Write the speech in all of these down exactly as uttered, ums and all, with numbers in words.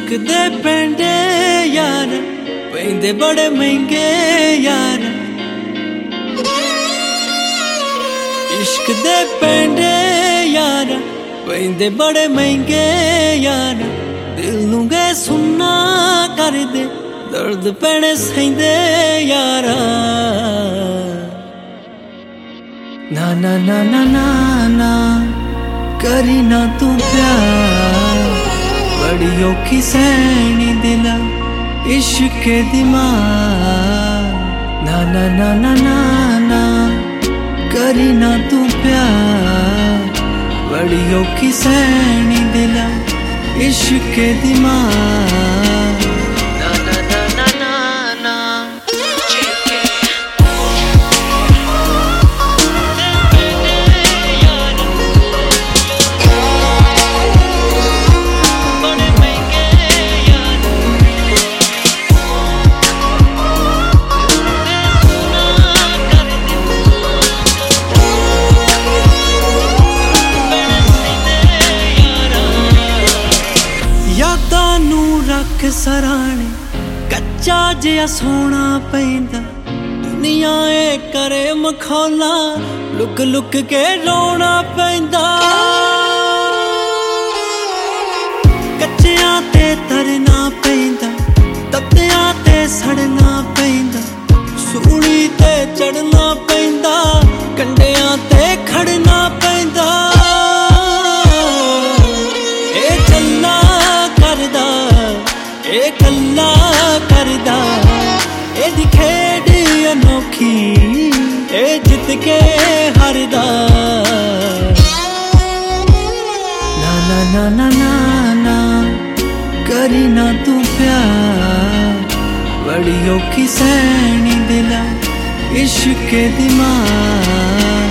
इश्क दे पेंडे यार पैंदे बड़े महंगे यार। इश्क दे पेंडे यार पैंदे बड़े महंगे यार। दिल नू गए सुनना कर दे दर्द पैने सहिंदे यारा। ना ना ना ना ना ना करी ना तू प्यार बड़ी औखी सैनी दिला इश्क दी मार। ना ना ना ना ना ना करी ना तू प्यार बड़ी औखी सैनी दिला इश्क दी मार। ना ना ना ना ना ना रख सराने कच्चा जिहा सोना पैंदा। दुनिया ए करे मखौला लुक लुक के रोना पैंदा। कच्चियां ते तरना पैंदा तत्तियां ते सड़ना पैंदा। सूली ते चढ़ना पैंदा कंडियां ते खड़ना पैंदा। ए चलना करदा ए कल्ला करदा ए दी खेड अनोखी ए जित के हारदा। ना ना ना ना ना ना करी ना तू प्यार बड़ी औखी सैनी दिला इश्क दी मार।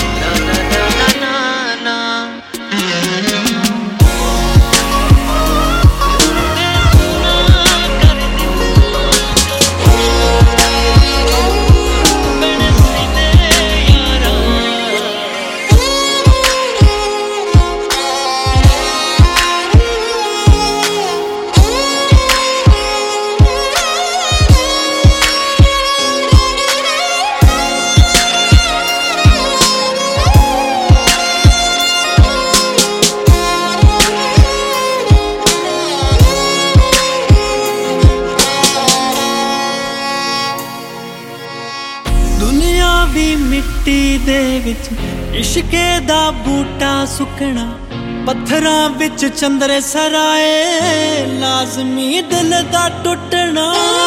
भी मिट्टी दे विच इश्के दा बूटा सुकना। पत्थरां विच चंदरे सराए लाजमी दिल दा टुटना।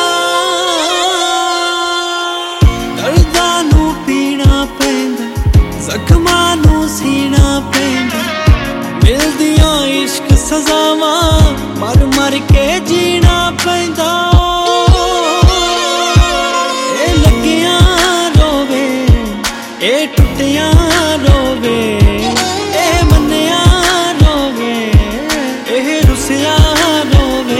दर्दां नू पीना पैंदा जख्मां नू सीना पैंदा। मिलदियां इश्क सजावां मर मर के जीना पैंदा। ए टुटिया रोवे ए मन्निया रोवे ए रुसिया रोवे।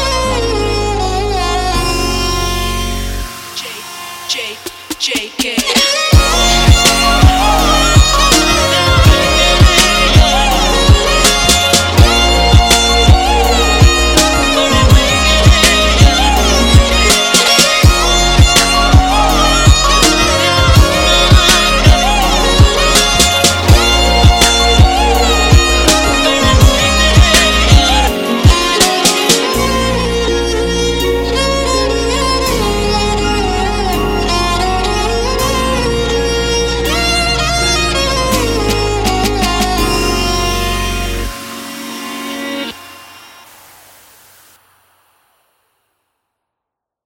J J J K